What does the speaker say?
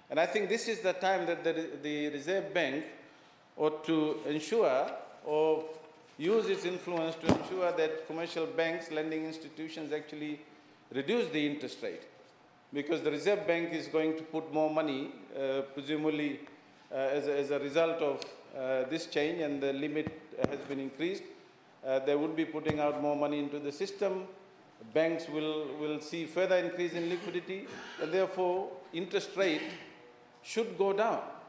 And I think this is the time that the Reserve Bank ought to ensure or use its influence to ensure that commercial banks, lending institutions actually reduce the interest rate. Because the Reserve Bank is going to put more money, presumably as a result of this change, and the limit has been increased. They would be putting out more money into the system. Banks will see further increase in liquidity, and therefore interest rate should go down.